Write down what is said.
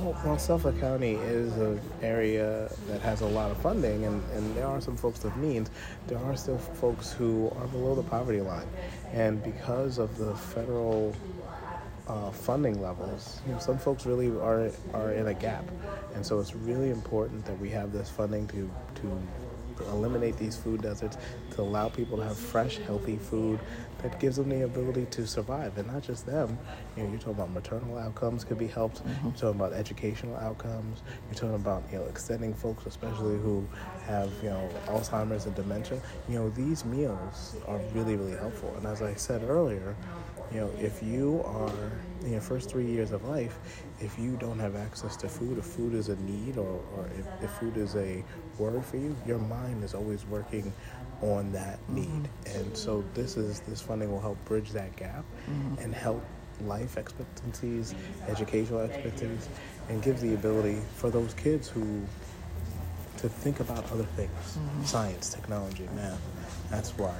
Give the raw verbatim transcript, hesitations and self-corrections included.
Well, well, Suffolk County is an area that has a lot of funding, and, and there are some folks with means. There are still folks who are below the poverty line. And because of the federal uh, funding levels, you know, some folks really are are in a gap. And so it's really important that we have this funding to to eliminate these food deserts, to allow people to have fresh, healthy food that gives them the ability to survive. And not just them, you know, you're talking about maternal outcomes could be helped, Mm-hmm. you're talking about educational outcomes, you're talking about, you know, extending folks, especially who have, you know, Alzheimer's and dementia. You know, these meals are really, really helpful. And as I said earlier, you know, if you are in your first three years of life, if you don't have access to food, if food is a need, or, or if, if food is a worry for you, your mind is always working on that need. Mm-hmm. And so this is this funding will help bridge that gap Mm-hmm. and help life expectancies, educational expectancies, and give the ability for those kids who to think about other things, Mm-hmm. science, technology, math. That's why